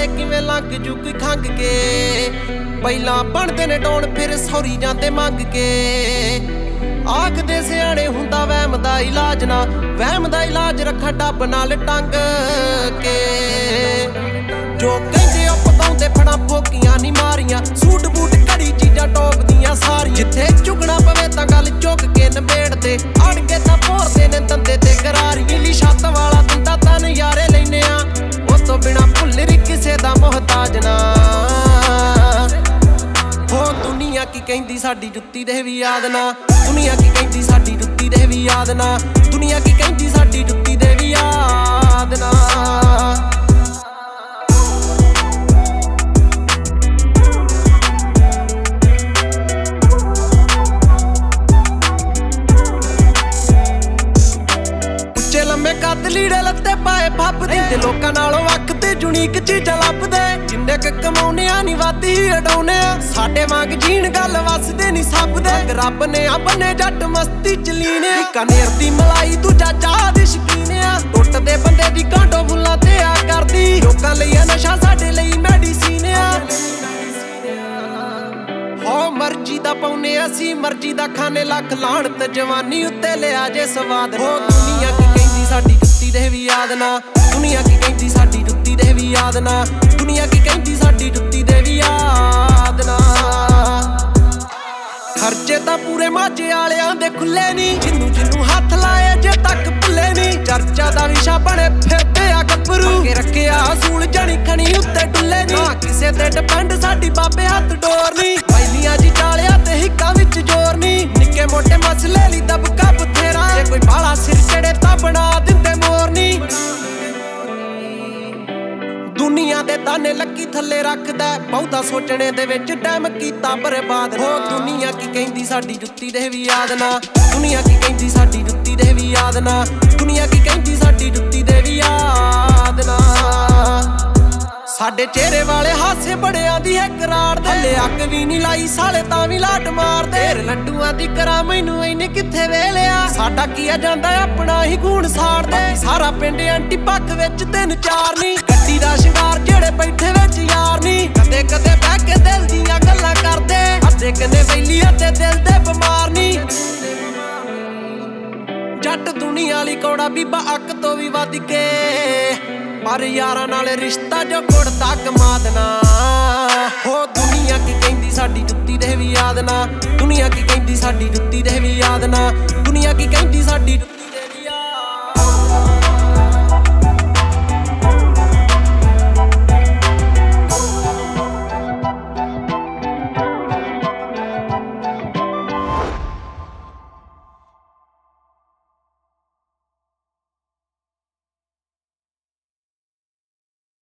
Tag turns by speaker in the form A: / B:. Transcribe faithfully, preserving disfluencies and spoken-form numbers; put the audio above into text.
A: ਜਾਣੇ ਕਿਵੇਂ ਲੰਘ ਜੂ ਕੋਈ ਖੰਗ ਕੇ। ਪਹਿਲਾਂ ਬਣਦੇ ਨੇ ਡੋਣ ਫਿਰ ਸੌਰੀ ਜਾਂਦੇ ਮੰਗ ਕੇ। ਆਖਦੇ ਸਿਆਣੇ ਹੁੰਦਾ ਵਹਿਮ ਦਾ ਇਲਾਜ ਨਾ, ਵਹਿਮ ਦਾ ਇਲਾਜ ਰੱਖਾ ਡੱਬ ਨਾਲ ਟੰਗ ਕੇ। ਜੋ ਕਹਿੰਦੇ ਉਹ ਪਤਾਉਂਦੇ ਫੜਾਂ ਫੋਕੀਆਂ ਨਹੀਂ ਮਾਰੀਆਂ, ਸੂਟ ਬੂਟ ਘੜੀ ਚੀਜ਼ਾਂ ਟੋਪ ਦੀਆਂ ਸਾਰੀਆਂ। ਜਿੱਥੇ ਝੁਕਣਾ ਪਵੇ ਤਾਂ ਗੱਲ ਚੁੱਕ ਕੇ ਨਿਬੇੜਦੇ, ਅੜਗੇ ਤਾਂ ਭੋਰਦੇ ਨੇ ਦੰਦੇ ਤੇ ਕਰਾਰੀ। ਨੀਲੀ ਛੱਤ ਵਾਲਾ ਦੰਦਾ ਤਾਂ ਨਜ਼ਾਰੇ ਲੈਨੇ ਆ, ਉਸ ਤੋਂ ਬਿਨਾ ਭੁੱਲਰ ਕਿਸੇ ਦਾ ਮੁਹਤਾਜ ਨਾ। ਹੋ ਦੁਨੀਆ ਕੀ ਕਹਿੰਦੀ ਸਾਡੀ ਜੁੱਤੀ ਦੇ ਵੀ ਯਾਦ ਨਾ, ਦੁਨੀਆ ਕੀ ਕਹਿੰਦੀ ਸਾਡੀ ਜੁੱਤੀ ਦੇ ਵੀ ਯਾਦ ਨਾ, ਦੁਨੀਆ ਕੀ ਕਹਿੰਦੀ ਸਾਡੀ ਜੁੱਤੀ ਦੇ ਵੀ ਯਾਦ ਨਾ। ਉੱਚੇ ਲੰਮੇ ਕੱਦ ਲੀੜੇ ਲੱਤੇ ਪਾਏ ਫੱਬਦੇ, ਤੇ ਲੋਕਾਂ ਨਾਲੋਂ ਵੱਖ ਤੇ ਯੂਨੀਕ ਚੀਜ਼ਾਂ ਲੱਭਦੇ। ਜਿੰਨੇ ਕ ਕਮਾਉਣੇ ਆ ਨੀ ਵੱਧ ਹੀ ਉਡਾਉਣੇ ਆ, ਸਾਡੇ ਵਾਂਗ ਜੀਣ ਗੱਲ ਵਸਦੇ ਨੀ ਸਭ ਦੇ। ਰੱਬ ਨੇ ਆ ਬੰਨੇ ਜੱਟ ਮਸਤੀ ਚ ਲੀਨ ਆ, ਕਨੇਰ ਦੀ ਮਲਾਈ ਦੂਜਾ ਚਾਹ ਦੀ ਸ਼ਕੀਨ ਆ। ਟੁੱਟਦੇ ਬੰਦੇ ਦੀ ਕਾਂਟੋ ਫੁੱਲਾਂ ਤੇ ਆ ਕਰਦੀ, ਲੋਕਾਂ ਲਈ ਆ ਨਸ਼ਾ ਸਾਡੇ ਲਈ ਮੈਡੀਸੀਨ ਆ। ਹੋ ਮਰਜੀ ਦਾ ਪਾਉਨੇ ਅਸੀਂ ਮਰਜੀ ਦਾ ਖਾਨੇ, ਲੱਖ ਲਾਹਣਤ ਜਵਾਨੀ ਉੱਤੇ ਲਿਆ ਜੇ ਸਵਾਦ। ਹੋ ਦੁਨੀਆ ਕੀ ਕਹਿੰਦੀ ਸਾਡੀ ਜੁੱਤੀ ਦੇ ਵੀ ਯਾਦ ਨਾ, ਦੁਨੀਆ ਕੀ ਕਹਿੰਦੀ ਸਾਡੀ ਜੁੱਤੀ ਦੇ ਵੀ ਯਾਦ ਨਾ, ਦੁਨੀਆ ਕੀ ਕਹਿੰਦੀ ਸਾਡੀ ਜੁੱਤੀ ਦੇ ਵੀ ਯਾਦ ਨਾ। ਖਰਚੇ ਤਾਂ ਪੂਰੇ ਮਾਝੇ ਵਾਲਿਆਂ ਦੇ ਖੁੱਲੇ ਨੀ, ਜਿੰਨੂੰ ਜਿੰਨੂੰ ਹੱਥ ਲਾਏ ਜੇ ਤੱਕ ਭੁੱਲੇ ਨੀ। ਚਰਚਾ ਦਾ ਵਿਸ਼ਾ ਬਣੇ ਫਿਰਦੇ ਆ ਗੱਭਰੂ, ਅੱਗੇ ਰੱਖਿਆ ਅਸੂਲ ਜਣੀ ਖਣੀ ਉੱਤੇ ਡੁੱਲੇ ਨੀ। ਨਾ ਕਿਸੇ ਤੇ ਡਿਪੈਂਡ ਸਾਡੀ ਬਾਬੇ ਹੱਥ ਡੋਰ ਨੀ, ਪਹਿਲੀਆਂ ਜੀ ਟਾਲਿਆਂ ਤੇ ਹਿੱਕਾਂ ਵਿੱਚ ਜ਼ੋਰ ਨੀ। ਨਿੱਕੇ ਮੋਟੇ ਮਸਲੇ ਲਈ ਦਬਕਾ ਬਥੇਰਾ, ਜੇ ਕੋਈ ਬਾਲਾ ਸਿਰ ਚੜੇ ਤਾਂ ਬਣਾ ਦਿੰਦੇ ਮੋਰ ਨੀ। ਦੁਨੀਆ ਦੇ ਤਾਨੇ ਲੱਕੀ ਥੱਲੇ ਰੱਖਦਾ, ਬਹੁਤਾ ਸੋਚਣੇ ਦੇ ਵਿੱਚ ਟਾਈਮ ਕੀਤਾ ਬਰਬਾਦ। ਹੋ ਦੁਨੀਆ ਕੀ ਕਹਿੰਦੀ ਸਾਡੀ ਜੁੱਤੀ ਦੇ ਵੀ ਯਾਦ ਨਾ, ਦੁਨੀਆ ਕੀ ਕਹਿੰਦੀ ਸਾਡੀ ਜੁੱਤੀ ਦੇ ਵੀ ਯਾਦ ਨਾ, ਦੁਨੀਆ ਕੀ ਕਹਿੰਦੀ ਸਾਡੀ ਜੁੱਤੀ ਦੇ ਵੀ ਯਾਦ ਨਾ। ਸਾਡੇ ਚਿਹਰੇ ਵਾਲੇ ਹਾਸੇ ਬੜਿਆਂ ਦੀ ਹੈ ਕਰਾਰ ਦੇ, ਹਲੇ ਅੱਗ ਵੀ ਨਹੀਂ ਲਾਈ ਸਾਲੇ ਤਾਂ ਵੀ ਲਾਟ ਮਾਰਦੇ। ਲੱਡੂਆਂ ਦੀ ਕਰਾਂ ਮੈਨੂੰ ਇੰਨੇ ਕਿੱਥੇ ਵੇਲਿਆ, ਸਾਡਾ ਕੀ ਆ ਜਾਂਦਾ ਆਪਣਾ ਹੀ ਖੂਨ ਸਾੜਦੇ। ਸਾਰਾ ਪਿੰਡ ਐਂਟੀ ਪੱਖ ਵਿੱਚ ਤਿੰਨ ਚਾਰ ਨੀ, ਗੱਡੀ ਦਾ ਸ਼ਿੰਗਾਰ ਜਿਹੜੇ ਬੈਠੇ ਵਿੱਚ ਯਾਰ ਨੀ। ਕਦੇ ਕਦੇ ਬਹਿ ਕੇ ਦਿਲ ਦੀਆਂ ਗੱਲਾਂ ਕਰਦੇ, ਅੱਧੇ ਕਦੇ ਵੈਲੀ ਅਤੇ ਦਿਲ ਦੇ ਬਿਮਾਰ ਨੀ। ਜੱਟ ਦੁਨੀਆ ਲਈ ਕੌੜਾ ਬੀਬਾ ਅੱਕ ਤੋਂ ਵੀ ਵੱਧ ਕੇ, ਪਰ ਯਾਰਾਂ ਨਾਲ ਰਿਸ਼ਤਾ ਜੋ ਗੁੜਦਾ ਕਮਾਦ ਨਾ। ਹੋ ਦੁਨੀਆ ਕੀ ਕਹਿੰਦੀ ਸਾਡੀ ਜੁੱਤੀ ਦੇ ਵੀ ਯਾਦ ਨਾ, ਦੁਨੀਆ ਕੀ ਕਹਿੰਦੀ ਸਾਡੀ ਜੁੱਤੀ ਦੇ ਵੀ ਯਾਦ ਨਾ, ਦੁਨੀਆ ਕੀ ਕਹਿੰਦੀ ਸਾਡੀ